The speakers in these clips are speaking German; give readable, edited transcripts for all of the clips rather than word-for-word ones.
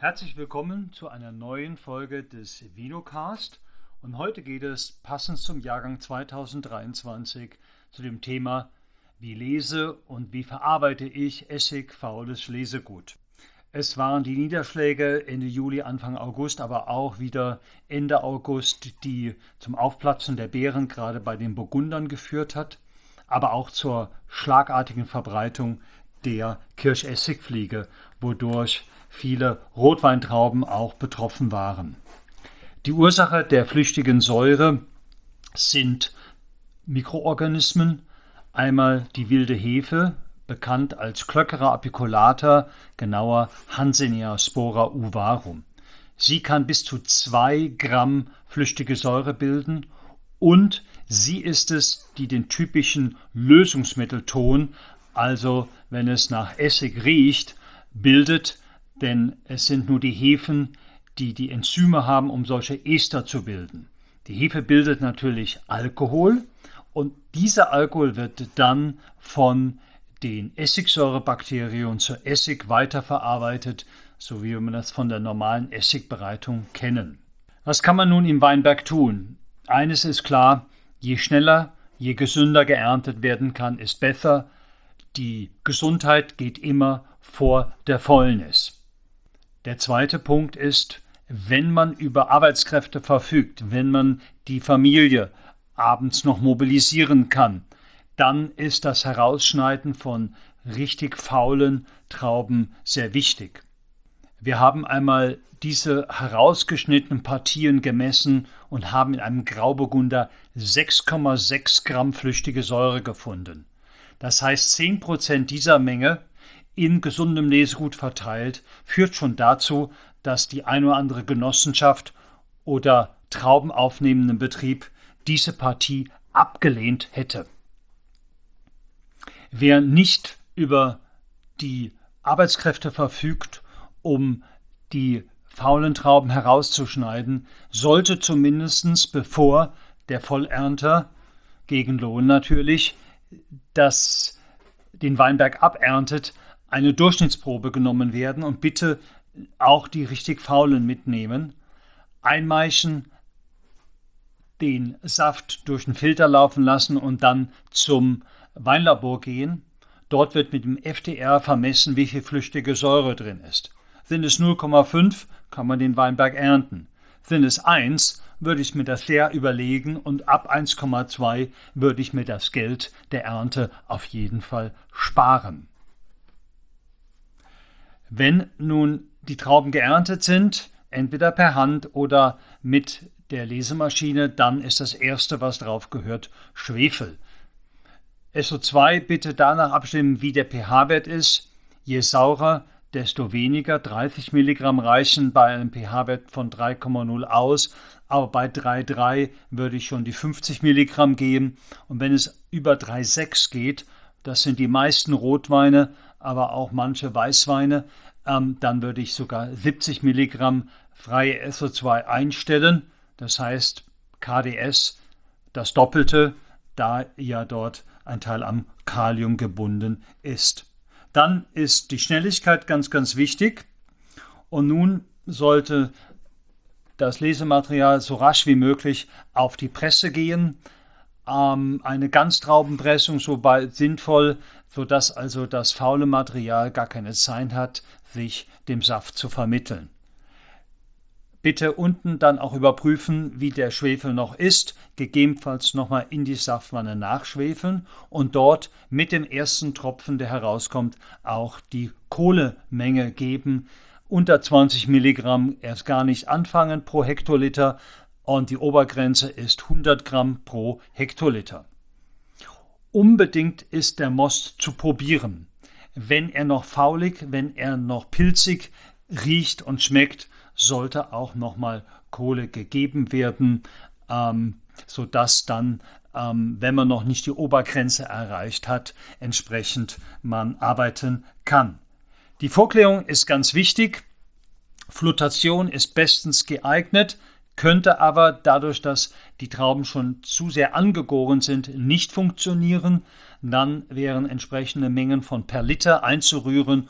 Herzlich willkommen zu einer neuen Folge des Vinocast und heute geht es passend zum Jahrgang 2023 zu dem Thema: Wie lese und wie verarbeite ich essigfaules Lesegut? Es waren die Niederschläge Ende Juli, Anfang August, aber auch wieder Ende August, die zum Aufplatzen der Beeren gerade bei den Burgundern geführt hat, aber auch zur schlagartigen Verbreitung der Kirschessigfliege, wodurch viele Rotweintrauben auch betroffen waren. Die Ursache der flüchtigen Säure sind Mikroorganismen, einmal die wilde Hefe, bekannt als Cloeckera apiculata, genauer Hansenea spora uvarum. Sie kann bis zu 2 Gramm flüchtige Säure bilden und sie ist es, die den typischen Lösungsmittelton, also wenn es nach Essig riecht, bildet, denn es sind nur die Hefen, die die Enzyme haben, um solche Ester zu bilden. Die Hefe bildet natürlich Alkohol und dieser Alkohol wird dann von den Essigsäurebakterien zu Essig weiterverarbeitet, so wie wir das von der normalen Essigbereitung kennen. Was kann man nun im Weinberg tun? Eines ist klar: Je schneller, je gesünder geerntet werden kann, ist besser. Die Gesundheit geht immer vor der Fäulnis. Der zweite Punkt ist, wenn man über Arbeitskräfte verfügt, wenn man die Familie abends noch mobilisieren kann, dann ist das Herausschneiden von richtig faulen Trauben sehr wichtig. Wir haben einmal diese herausgeschnittenen Partien gemessen und haben in einem Grauburgunder 6,6 Gramm flüchtige Säure gefunden. Das heißt, 10% dieser Menge in gesundem Lesegut verteilt, führt schon dazu, dass die ein oder andere Genossenschaft oder traubenaufnehmenden Betrieb diese Partie abgelehnt hätte. Wer nicht über die Arbeitskräfte verfügt, um die faulen Trauben herauszuschneiden, sollte zumindest, bevor der Vollernter, gegen Lohn natürlich, den Weinberg aberntet, eine Durchschnittsprobe genommen werden und bitte auch die richtig faulen mitnehmen. Einmeischen, den Saft durch den Filter laufen lassen und dann zum Weinlabor gehen. Dort wird mit dem FDR vermessen, wie viel flüchtige Säure drin ist. Sind es 0,5, kann man den Weinberg ernten. Sind es 1, würde ich mir das sehr überlegen und ab 1,2 würde ich mir das Geld der Ernte auf jeden Fall sparen. Wenn nun die Trauben geerntet sind, entweder per Hand oder mit der Lesemaschine, dann ist das Erste, was drauf gehört, Schwefel. SO2 bitte danach abstimmen, wie der pH-Wert ist. Je saurer, desto weniger. 30 Milligramm reichen bei einem pH-Wert von 3,0 aus, aber bei 3,3 würde ich schon die 50 Milligramm geben. Und wenn es über 3,6 geht, das sind die meisten Rotweine, aber auch manche Weißweine, dann würde ich sogar 70 Milligramm freie SO2 einstellen. Das heißt KDS das Doppelte, da ja dort ein Teil am Kalium gebunden ist. Dann ist die Schnelligkeit ganz, ganz wichtig. Und nun sollte das Lesematerial so rasch wie möglich auf die Presse gehen. Eine Ganztraubenpressung so bald sinnvoll, sodass also das faule Material gar keine Zeit hat, sich dem Saft zu vermitteln. Bitte unten dann auch überprüfen, wie der Schwefel noch ist, gegebenenfalls nochmal in die Saftwanne nachschwefeln und dort mit dem ersten Tropfen, der herauskommt, auch die Kohlemenge geben. Unter 20 Milligramm erst gar nicht anfangen pro Hektoliter und die Obergrenze ist 100 Gramm pro Hektoliter. Unbedingt ist der Most zu probieren. Wenn er noch faulig, wenn er noch pilzig riecht und schmeckt, sollte auch nochmal Kohle gegeben werden, sodass dann, wenn man noch nicht die Obergrenze erreicht hat, entsprechend man arbeiten kann. Die Vorklärung ist ganz wichtig. Flutation ist bestens geeignet, könnte aber dadurch, dass die Trauben schon zu sehr angegoren sind, nicht funktionieren. Dann wären entsprechende Mengen von per Liter einzurühren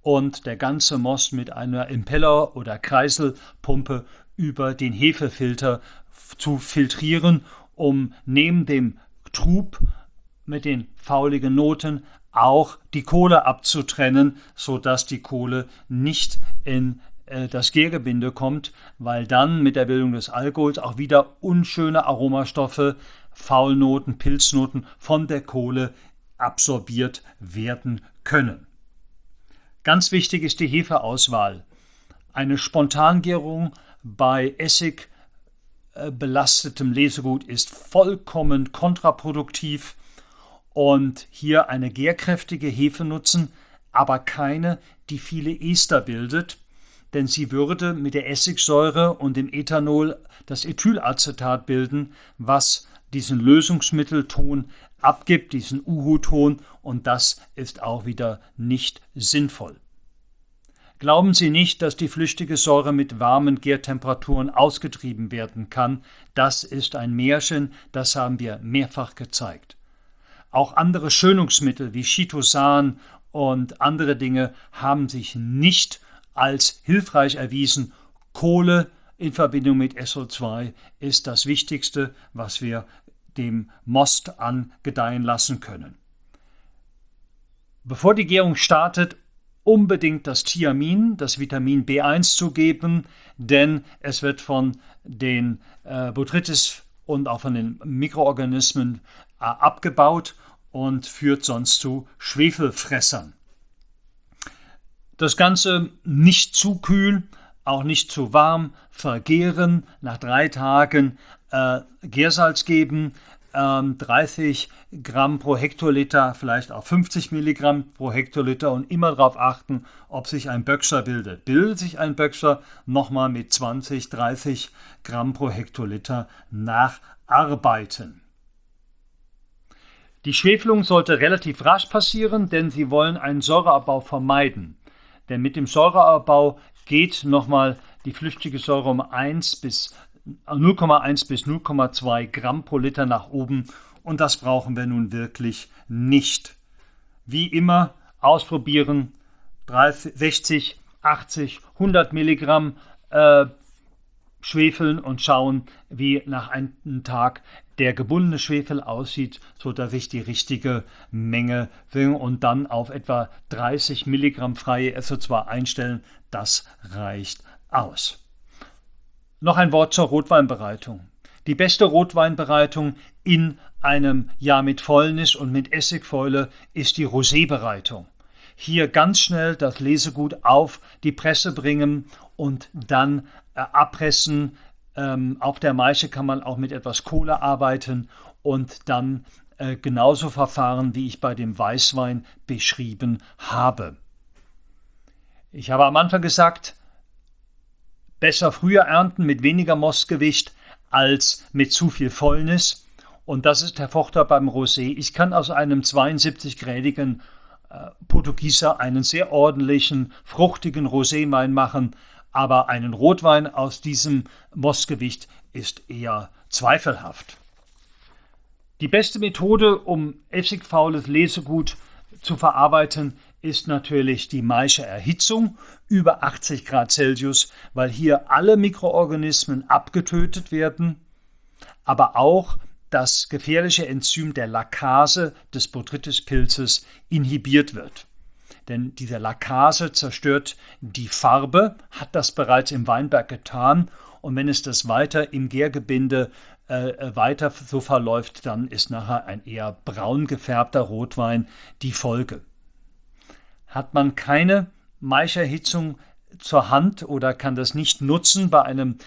und der ganze Most mit einer Impeller- oder Kreiselpumpe über den Hefefilter zu filtrieren, um neben dem Trub mit den fauligen Noten auch die Kohle abzutrennen, sodass die Kohle nicht in das Gärgebinde kommt, weil dann mit der Bildung des Alkohols auch wieder unschöne Aromastoffe, Faulnoten, Pilznoten von der Kohle absorbiert werden können. Ganz wichtig ist die Hefeauswahl. Eine Spontangärung bei Essig belastetem Lesegut ist vollkommen kontraproduktiv und hier eine gärkräftige Hefe nutzen, aber keine, die viele Ester bildet, denn sie würde mit der Essigsäure und dem Ethanol das Ethylacetat bilden, was diesen Lösungsmittelton abgibt, diesen Uhu-Ton, und das ist auch wieder nicht sinnvoll. Glauben Sie nicht, dass die flüchtige Säure mit warmen Gärtemperaturen ausgetrieben werden kann. Das ist ein Märchen, das haben wir mehrfach gezeigt. Auch andere Schönungsmittel wie Chitosan und andere Dinge haben sich nicht als hilfreich erwiesen. Kohle in Verbindung mit SO2 ist das Wichtigste, was wir dem Most angedeihen lassen können. Bevor die Gärung startet, unbedingt das Thiamin, das Vitamin B1 zugeben, denn es wird von den Botrytis und auch von den Mikroorganismen abgebaut und führt sonst zu Schwefelfressern. Das Ganze nicht zu kühl, auch nicht zu warm, vergären, nach 3 Tagen Gärsalz geben, 30 Gramm pro Hektoliter, vielleicht auch 50 Milligramm pro Hektoliter und immer darauf achten, ob sich ein Böckscher bildet. Bildet sich ein Böckscher, nochmal mit 20, 30 Gramm pro Hektoliter nacharbeiten. Die Schwefelung sollte relativ rasch passieren, denn Sie wollen einen Säureabbau vermeiden. Denn mit dem Säureabbau geht nochmal die flüchtige Säure um 0,1 bis 0,2 Gramm pro Liter nach oben und das brauchen wir nun wirklich nicht. Wie immer ausprobieren, 60, 80, 100 Milligramm schwefeln und schauen, wie nach einem Tag der gebundene Schwefel aussieht, sodass ich die richtige Menge will und dann auf etwa 30 Milligramm freie SO2 einstellen. Das reicht aus. Noch ein Wort zur Rotweinbereitung. Die beste Rotweinbereitung in einem Jahr mit Fäulnis und mit Essigfäule ist die Rosébereitung. Hier ganz schnell das Lesegut auf die Presse bringen und dann abpressen. Auf der Maische kann man auch mit etwas Kohle arbeiten und dann genauso verfahren, wie ich bei dem Weißwein beschrieben habe. Ich habe am Anfang gesagt, besser früher ernten mit weniger Mostgewicht als mit zu viel Fäulnis. Und das ist der Vorteil beim Rosé. Ich kann aus einem 72-grädigen Portugieser einen sehr ordentlichen, fruchtigen Roséwein machen, aber einen Rotwein aus diesem Mostgewicht ist eher zweifelhaft. Die beste Methode, um essigfaules Lesegut zu verarbeiten, ist natürlich die Maische Erhitzung über 80 Grad Celsius, weil hier alle Mikroorganismen abgetötet werden, aber auch das gefährliche Enzym der Lackase des Botrytis-Pilzes inhibiert wird. Denn diese Lackase zerstört die Farbe, hat das bereits im Weinberg getan und wenn es das weiter im Gärgebinde weiter so verläuft, dann ist nachher ein eher braun gefärbter Rotwein die Folge. Hat man keine Maischerhitzung zur Hand oder kann das nicht nutzen bei einem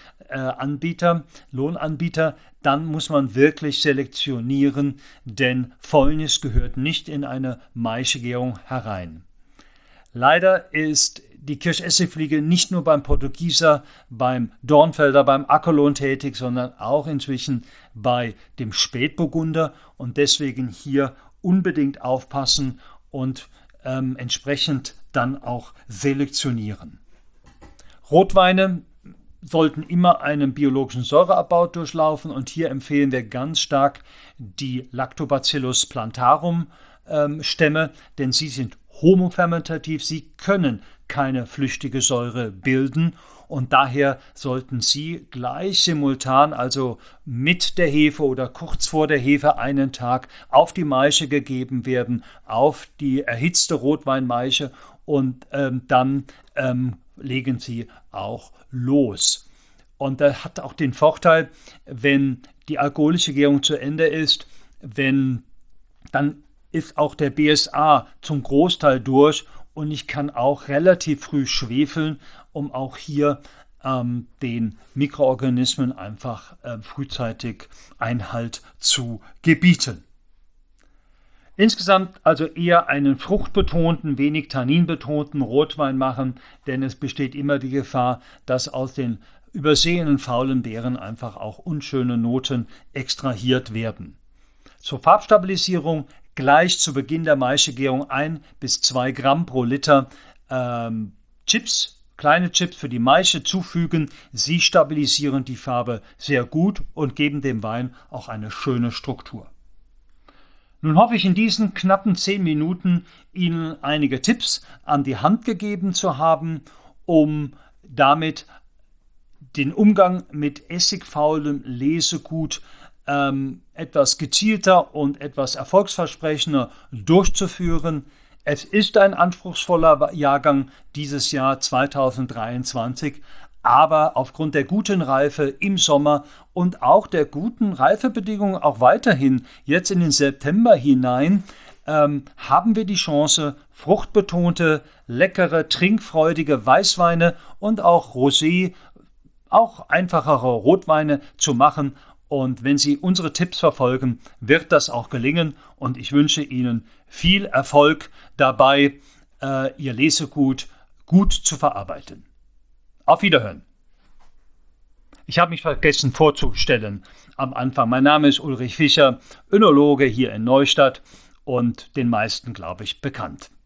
Lohnanbieter, dann muss man wirklich selektionieren, denn Fäulnis gehört nicht in eine Maischegärung herein. Leider ist die Kirschessigfliege nicht nur beim Portugieser, beim Dornfelder, beim Ackerlohn tätig, sondern auch inzwischen bei dem Spätburgunder und deswegen hier unbedingt aufpassen und entsprechend dann auch selektionieren. Rotweine sollten immer einen biologischen Säureabbau durchlaufen und hier empfehlen wir ganz stark die Lactobacillus plantarum Stämme, denn sie sind homofermentativ, sie können keine flüchtige Säure bilden und daher sollten sie gleich simultan, also mit der Hefe oder kurz vor der Hefe einen Tag auf die Maische gegeben werden, auf die erhitzte Rotweinmaische und dann legen sie auch los. Und das hat auch den Vorteil, wenn die alkoholische Gärung zu Ende ist, dann ist auch der BSA zum Großteil durch und ich kann auch relativ früh schwefeln, um auch hier den Mikroorganismen einfach frühzeitig Einhalt zu gebieten. Insgesamt also eher einen fruchtbetonten, wenig tanninbetonten Rotwein machen, denn es besteht immer die Gefahr, dass aus den übersehenen faulen Beeren einfach auch unschöne Noten extrahiert werden. Zur Farbstabilisierung gleich zu Beginn der Maischegärung 1 bis 2 Gramm pro Liter Chips, kleine Chips für die Maische zufügen. Sie stabilisieren die Farbe sehr gut und geben dem Wein auch eine schöne Struktur. Nun hoffe ich in diesen knappen 10 Minuten Ihnen einige Tipps an die Hand gegeben zu haben, um damit den Umgang mit essigfaulem Lesegut etwas gezielter und etwas erfolgsversprechender durchzuführen. Es ist ein anspruchsvoller Jahrgang dieses Jahr 2023, aber aufgrund der guten Reife im Sommer und auch der guten Reifebedingungen auch weiterhin jetzt in den September hinein haben wir die Chance, fruchtbetonte, leckere, trinkfreudige Weißweine und auch Rosé, auch einfachere Rotweine zu machen. Und wenn Sie unsere Tipps verfolgen, wird das auch gelingen. Und ich wünsche Ihnen viel Erfolg dabei, Ihr Lesegut gut zu verarbeiten. Auf Wiederhören. Ich habe mich vergessen vorzustellen am Anfang. Mein Name ist Ulrich Fischer, Önologe hier in Neustadt und den meisten, glaube ich, bekannt.